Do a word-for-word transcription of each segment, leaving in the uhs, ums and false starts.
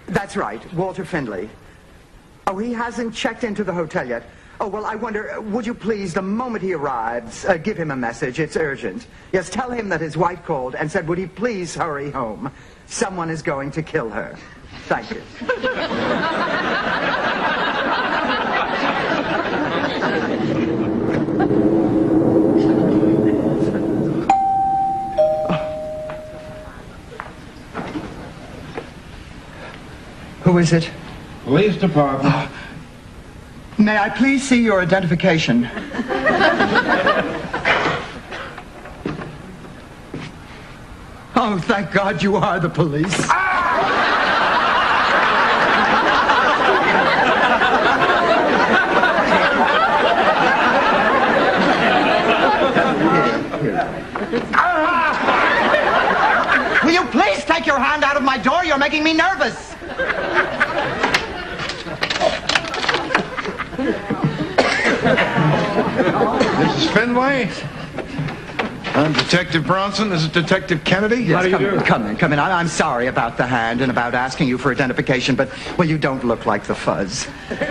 That's right, Walter Findlay. Oh, he hasn't checked into the hotel yet. Oh, well, I wonder, would you please, the moment he arrives, uh, give him a message. It's urgent. Yes, tell him that his wife called and said, would he please hurry home? Someone is going to kill her. Thank you. Who is it? Police department. Oh. May I please see your identification? Oh, thank God you are the police. Will you please take your hand out of my door? You're making me nervous. Missus Findlay? I'm Detective Bronson. This is Detective Kennedy. Yes, How do come you do? in, come in, come in. I, I'm sorry about the hand and about asking you for identification, but, well, you don't look like the fuzz.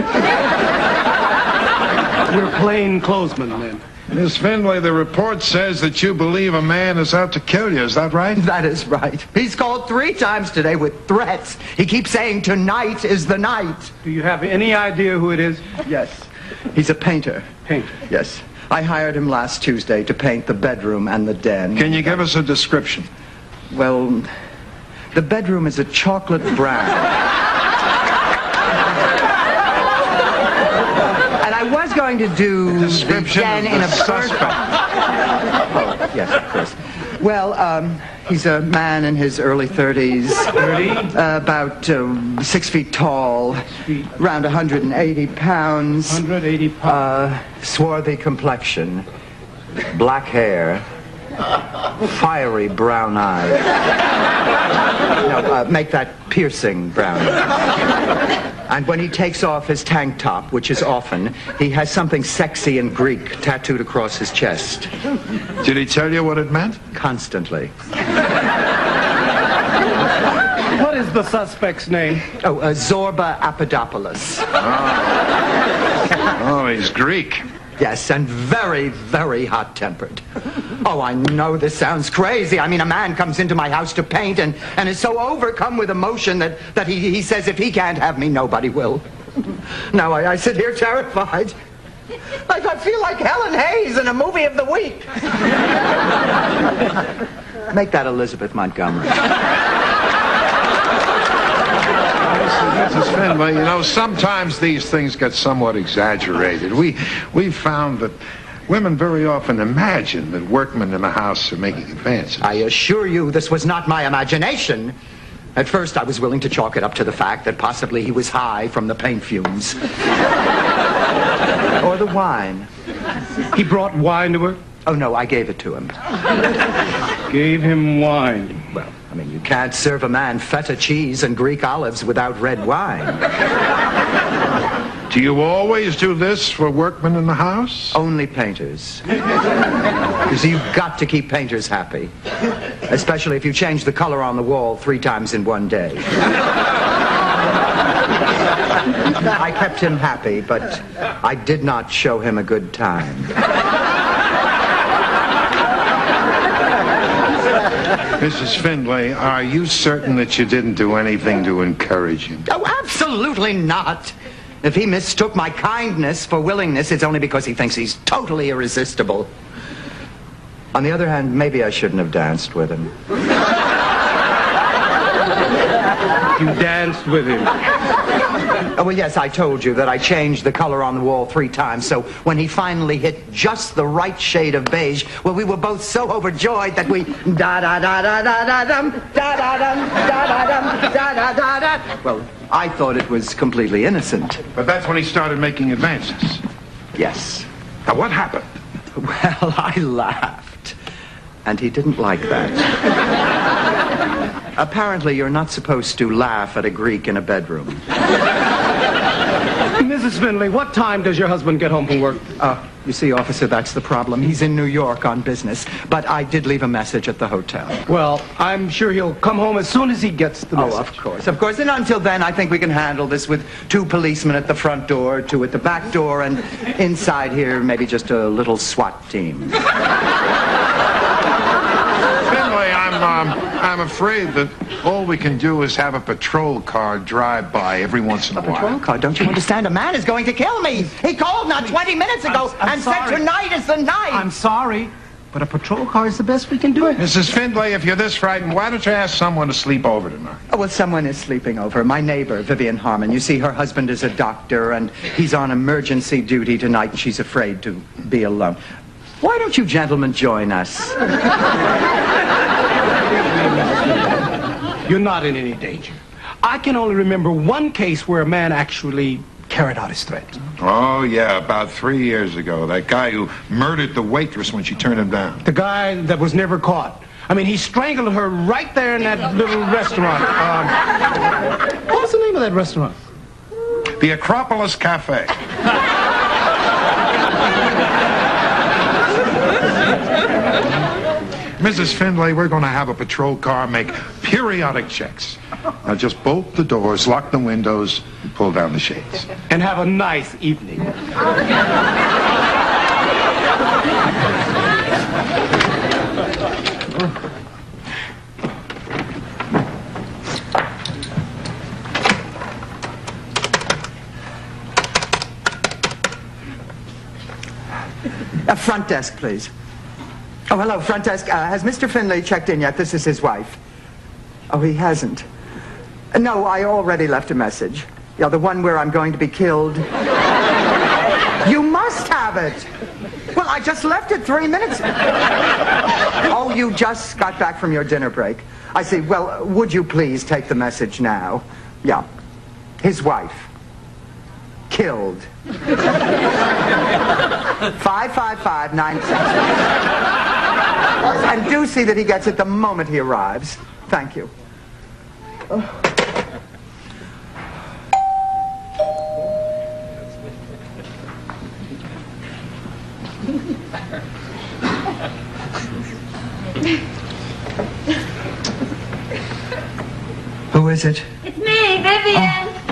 We're plain clothesmen, then. Miss Findlay, the report says that you believe a man is out to kill you. Is that right? That is right. He's called three times today with threats. He keeps saying tonight is the night. Do you have any idea who it is? Yes. He's a painter. Painter? Yes. I hired him last Tuesday to paint the bedroom and the den. Can you give us a description? Well, the bedroom is a chocolate brown. And I was going to do Description the den of in the a suspect. Oh, yes, of course. Well, um, he's a man in his early thirties. thirty? Uh, about uh, six feet tall. feet. Around one hundred eighty pounds. one hundred eighty pounds. Uh, swarthy complexion. Black hair. Fiery brown eyes. No, uh, make that piercing brown eyes. And when he takes off his tank top, which is often, he has something sexy in Greek tattooed across his chest. Did he tell you what it meant? Constantly. What is the suspect's name? Oh, uh, Zorba Papadopoulos. Oh, he's Greek. Yes, and very, very hot-tempered. Oh, I know this sounds crazy. I mean, a man comes into my house to paint and, and is so overcome with emotion that, that he, he says if he can't have me, nobody will. Now I, I sit here terrified. Like I feel like Helen Hayes in a movie of the week. Make that Elizabeth Montgomery. Missus Findlay, you know, sometimes these things get somewhat exaggerated. We, we found that women very often imagine that workmen in the house are making advances. I assure you this was not my imagination. At first I was willing to chalk it up to the fact that possibly he was high from the paint fumes. Or the wine. He brought wine to her? Oh, no, I gave it to him. Gave him wine. Well, I mean, you can't serve a man feta cheese and Greek olives without red wine. Do you always do this for workmen in the house? Only painters. You see, you've got to keep painters happy. Especially if you change the color on the wall three times in one day. I kept him happy, but I did not show him a good time. Missus Findlay, are you certain that you didn't do anything to encourage him? Oh, absolutely not. If he mistook my kindness for willingness, it's only because he thinks he's totally irresistible. On the other hand, maybe I shouldn't have danced with him. You danced with him. Oh, well, yes, I told you that I changed the color on the wall three times, so when he finally hit just the right shade of beige, well, we were both so overjoyed that we da-da-da-da-da-da-dum, da-da-dum, da-da-dum, da-da-da-da. Well, I thought it was completely innocent. But that's when he started making advances. Yes. Now, what happened? Well, I laughed, and he didn't like that. Apparently, you're not supposed to laugh at a Greek in a bedroom. Missus Finley, what time does your husband get home from work? Uh, you see, officer, that's the problem. He's in New York on business, but I did leave a message at the hotel. Well, I'm sure he'll come home as soon as he gets the message. Oh, of course, of course. And until then, I think we can handle this with two policemen at the front door, two at the back door, and inside here, maybe just a little SWAT team. Finley, I'm, um, I'm afraid that all we can do is have a patrol car drive by every once in a, A while. patrol car? Don't you understand? A man is going to kill me. He called not twenty minutes ago I'm- I'm and said sorry. tonight is the night. I'm sorry, but a patrol car is the best we can do. Missus Findlay, if you're this frightened, why don't you ask someone to sleep over tonight? Oh, well, someone is sleeping over. My neighbor, Vivian Harmon. You see, her husband is a doctor, and he's on emergency duty tonight, and she's afraid to be alone. Why don't you gentlemen join us? You're not in any danger. I can only remember one case where a man actually carried out his threat. Oh, yeah, about three years ago. That guy who murdered the waitress when she turned him down. The guy that was never caught. I mean, he strangled her right there in that little restaurant. Um, what was the name of that restaurant? The Acropolis Cafe. Missus Findlay, we're going to have a patrol car make periodic checks. Now just bolt the doors, lock the windows, and pull down the shades. And have a nice evening. A front desk, please. Oh, hello, front desk. Uh, has Mister Finlay checked in yet? This is his wife. Oh, he hasn't. Uh, no, I already left a message. Yeah, the one where I'm going to be killed. You must have it. Well, I just left it three minutes. Oh, you just got back from your dinner break. I see. Well, would you please take the message now? Yeah. His wife. Killed. Five five five nine six. And do see that he gets it the moment he arrives. Thank you. Oh. Who is it? It's me, Vivian. Oh.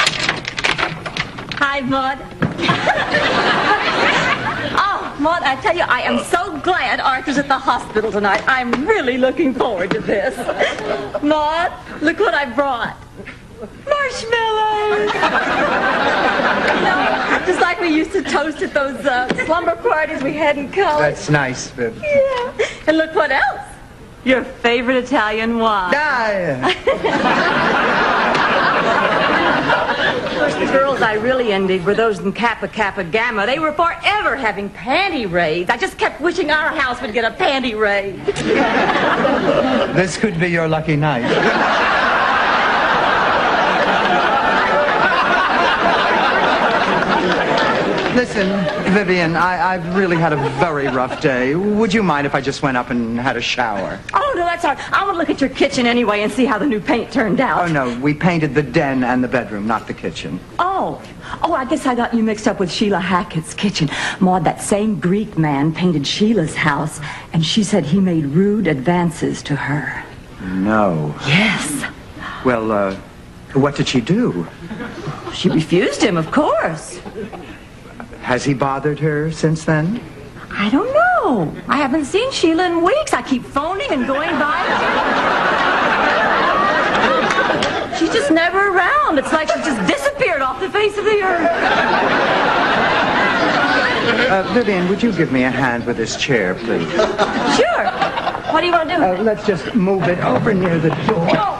Hi, Maud. Oh, Maud, I tell you, I am so glad Arthur's at the hospital tonight. I'm really looking forward to this. Maud, look what I brought. Marshmallows! You know, just like we used to toast at those uh, slumber parties we had in college. That's nice, Viv. Yeah. And look what else. Your favorite Italian wine. Ah, The girls I really envied were those in Kappa Kappa Gamma. They were forever having panty raids. I just kept wishing our house would get a panty raid. this could be your lucky night. Listen, Vivian, I, I've really had a very rough day. Would you mind if I just went up and had a shower? Oh, no, that's all right. I want to look at your kitchen anyway and see how the new paint turned out. Oh, no, we painted the den and the bedroom, not the kitchen. Oh. Oh, I guess I got you mixed up with Sheila Hackett's kitchen. Maud, that same Greek man painted Sheila's house, and she said he made rude advances to her. No. Yes. Well, uh, what did she do? She refused him, of course. Has he bothered her since then? I don't know. I haven't seen Sheila in weeks. I keep phoning and going by. She's just never around. It's like she just disappeared off the face of the earth. Uh, Vivian, would you give me a hand with this chair, please? Sure. What do you want to do? Uh, let's just move it over near the door. Oh.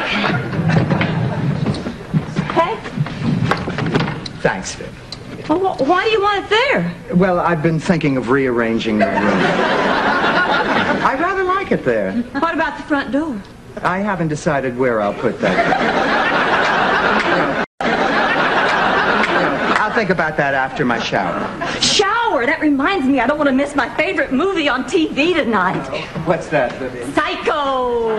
Okay. Thanks, Viv. Well, wh- why do you want it there? Well, I've been thinking of rearranging the room. I rather like it there. What about the front door? I haven't decided where I'll put that. I'll think about that after my shower. Shower! That reminds me, I don't want to miss my favorite movie on T V tonight. What's that, Vivian? Psycho!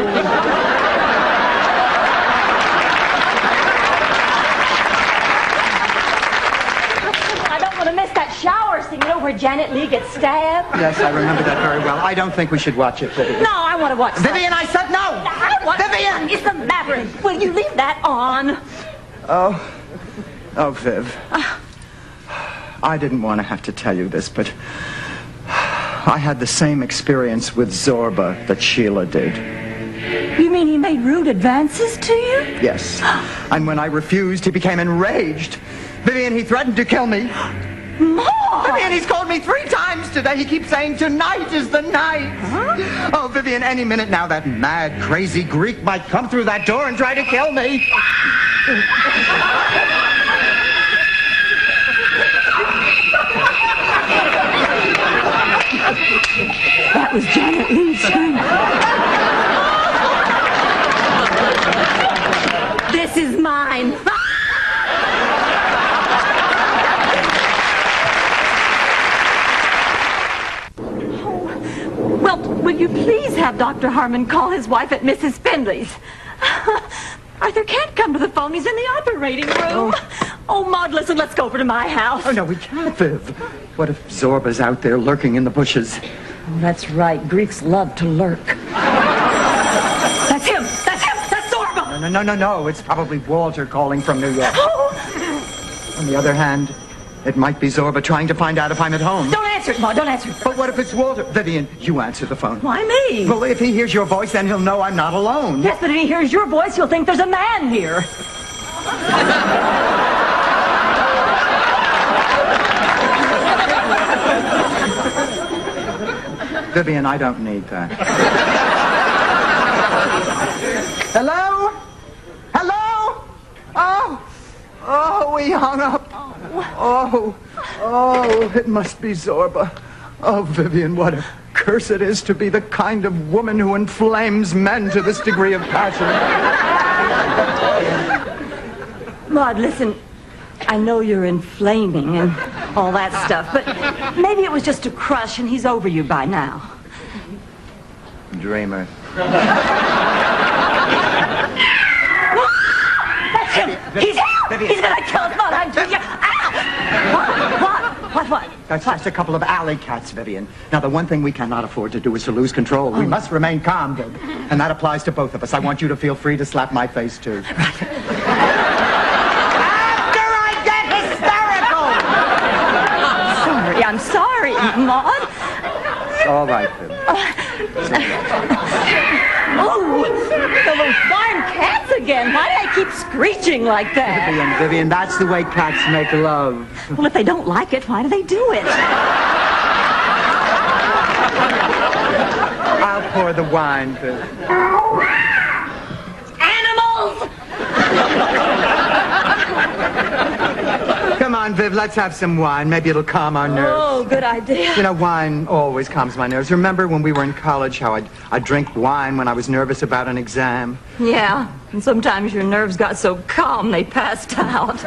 thing, you know, where Janet Leigh gets stabbed? Yes, I remember that very well. I don't think we should watch it, Vivian. No, I want to watch Vivian, I said no! I want Vivian! What is the matter? Will you leave that on? Oh. Oh, Viv. I didn't want to have to tell you this, but I had the same experience with Zorba that Sheila did. You mean he made rude advances to you? Yes. And when I refused, he became enraged. Vivian, he threatened to kill me. Mom! Vivian, he's called me three times today. He keeps saying, tonight is the night. Huh? Oh, Vivian, any minute now, that mad, crazy Greek might come through that door and try to kill me. That was Janet Leigh screaming. This is mine. Oh, well, will you please have Doctor Harmon call his wife at Missus Findlay's? Arthur can't come to the phone. He's in the operating room. Oh, oh Maud, listen, let's go over to my house. Oh, no, we can't, Viv. What if Zorba's out there lurking in the bushes? Oh, that's right. Greeks love to lurk. That's him! That's him! That's Zorba! No, no, no, no, no. It's probably Walter calling from New York. Oh. On the other hand, it might be Zorba trying to find out if I'm at home. Don't answer it, Maud. Don't answer it. But what if it's Walter? Vivian, you answer the phone. Why me? Well, if he hears your voice, then he'll know I'm not alone. Yes, but if he hears your voice, he'll think there's a man here. Vivian, I don't need that. Hello? Hello? Oh, oh, we hung up. Oh, oh, it must be Zorba. Oh, Vivian, what a curse it is to be the kind of woman who inflames men to this degree of passion. Maud, listen, I know you're inflaming and all that stuff, but maybe it was just a crush and he's over you by now. Dreamer. That's him! He's here! He's gonna kill us, Maud! I'm telling you! Ow! What? What? What? What? That's just a couple of alley cats, Vivian. Now, the one thing we cannot afford to do is to lose control. We must remain calm, Viv. And that applies to both of us. I want you to feel free to slap my face, too. I'm sorry, Maud. It's all right, Viv. Oh, those darn cats again. Why do they keep screeching like that? Vivian, Vivian, that's the way cats make love. Well, if they don't like it, why do they do it? I'll pour the wine, Viv. Animals! Come on, Viv, let's have some wine. Maybe it'll calm our nerves. Oh, good idea. You know, wine always calms my nerves. Remember when we were in college how I'd, I'd drink wine when I was nervous about an exam? Yeah, and sometimes your nerves got so calm they passed out.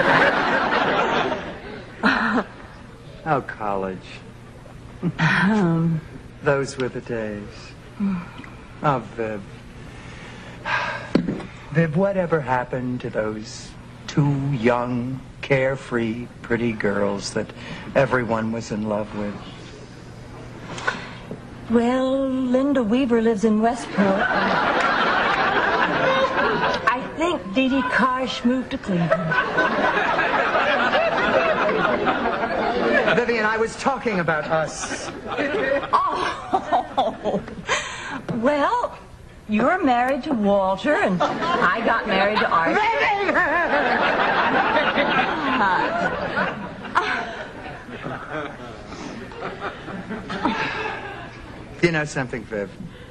Oh, college. Um, Those were the days. Oh, Viv. Viv, whatever happened to those two young, carefree, pretty girls that everyone was in love with? Well, Linda Weaver lives in Westport. I think Dee Dee Karsh moved to Cleveland. Vivian, I was talking about us. Oh, well, you're married to Walter, and I got married to Arthur. You know something, Viv?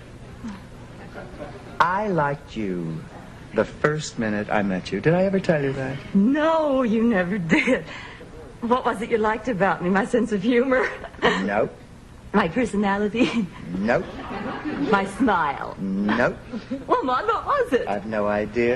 I liked you the first minute I met you. Did I ever tell you that? No, you never did. What was it you liked about me? My sense of humor? Nope. My personality? Nope. My smile? Nope. Well, Maud, what was it? I've no idea.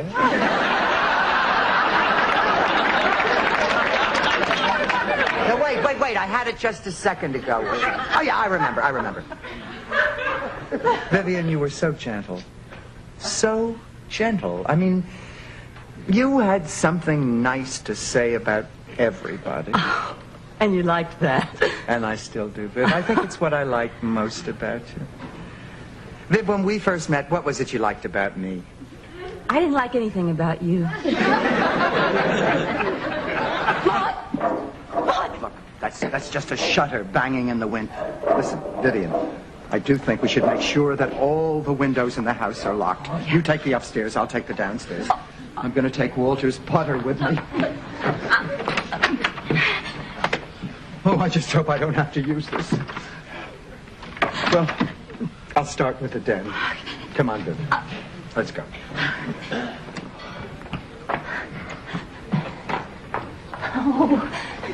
No, wait, wait, wait. I had it just a second ago. Oh, yeah, I remember, I remember. Vivian, you were so gentle. So gentle. I mean, you had something nice to say about everybody. Oh, And you liked that. And I still do, Viv. I think it's what I like most about you. Viv, when we first met, what was it you liked about me? I didn't like anything about you. Maud! Maud! Look, that's, that's just a shutter banging in the wind. Listen, Vivian, I do think we should make sure that all the windows in the house are locked. Oh, yeah. You take the upstairs, I'll take the downstairs. Oh. I'm going to take Walter's putter with me. Oh, I just hope I don't have to use this. Well, I'll start with the den. Come on, Viv. Let's go. Oh.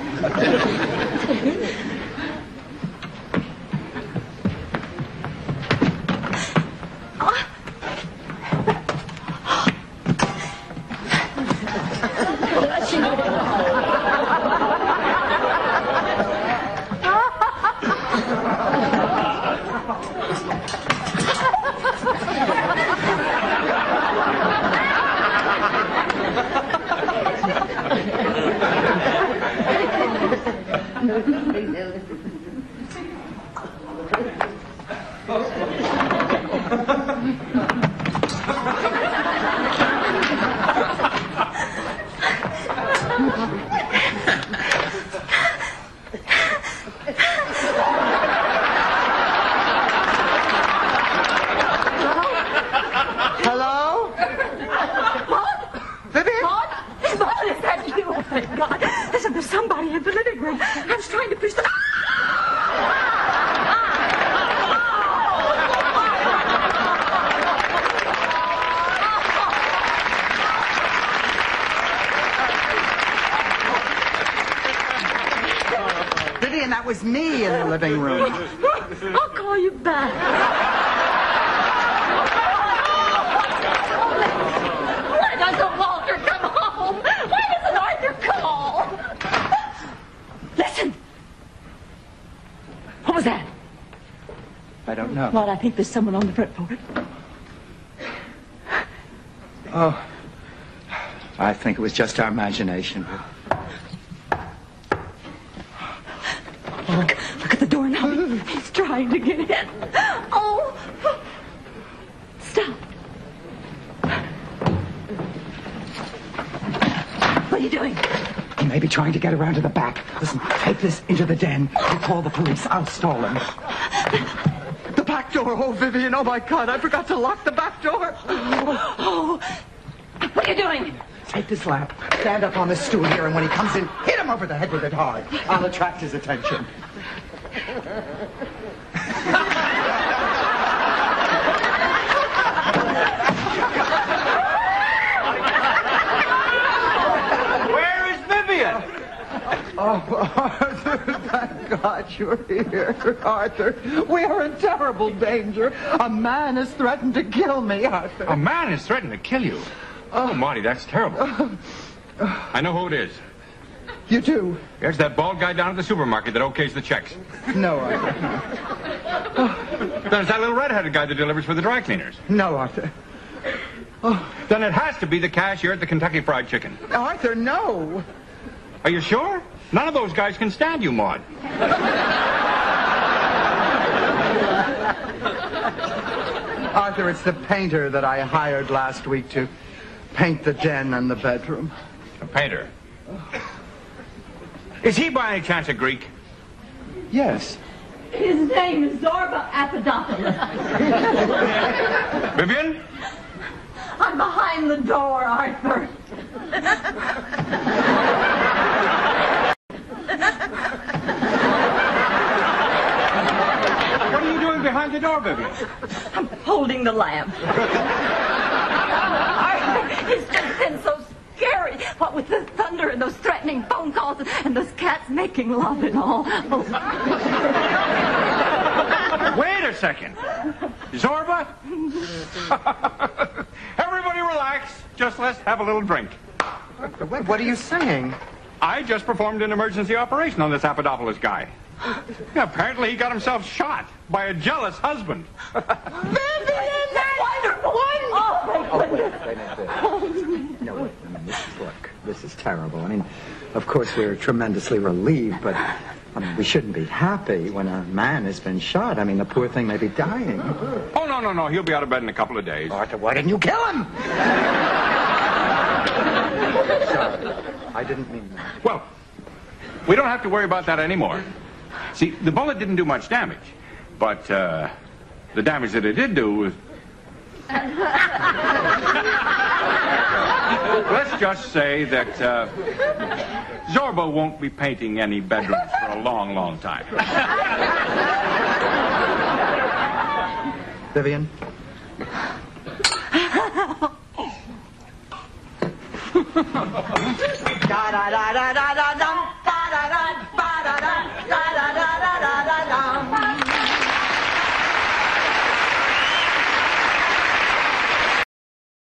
That was me in the living room. I'll call you back. Why doesn't Walter come home? Why doesn't Arthur call? Listen. What was that? I don't know. Maud, I think there's someone on the front porch. Oh, I think it was just our imagination. Look, look at the door now. He's trying to get in. Oh! Stop. What are you doing? He may be trying to get around to the back. Listen, take this into the den. We'll call the police. I'll stall him. The back door. Oh, Vivian, oh, my God. I forgot to lock the back door. Oh, oh. What are you doing? Take this lamp, stand up on this stool here, and when he comes in, hit him over the head with it hard. I'll attract his attention. Where is Vivian? Oh, Arthur, thank God you're here. Arthur, we are in terrible danger. A man has threatened to kill me, Arthur. A man has threatened to kill you? Oh, Marty, that's terrible. I know who it is. You do? There's that bald guy down at the supermarket that okays the checks. No, Arthur. There's that little red-headed guy that delivers for the dry cleaners. No, Arthur. Oh. Then it has to be the cashier at the Kentucky Fried Chicken. Arthur, no. Are you sure? None of those guys can stand you, Maud. Arthur, it's the painter that I hired last week to paint the den and the bedroom. A painter? Is he by any chance a Greek? Yes. His name is Zorba Apadopoulos. Vivian? I'm behind the door, Arthur. What are you doing behind the door, Vivian? I'm holding the lamp. It's just been so scary. What with the thunder and those threatening phone calls and those cats making love and all. Oh. Wait a second. Zorba? Everybody relax. Just let's have a little drink. What, what are you saying? I just performed an emergency operation on this Apadopoulos guy. Yeah, apparently he got himself shot by a jealous husband. Vivian, that's wonderful. Oh, wait, wait, wait, wait. No, wait, wait, this is, look, this is terrible. I mean, of course, we're tremendously relieved, but I mean, we shouldn't be happy when a man has been shot. I mean, the poor thing may be dying. Oh, no, no, no. He'll be out of bed in a couple of days. Arthur, why didn't you kill him? Sorry, I didn't mean that. Well, we don't have to worry about that anymore. See, the bullet didn't do much damage, but uh, the damage that it did do was... Let's just say that uh, Zorba won't be painting any bedrooms for a long, long time. Vivian? da da da da da da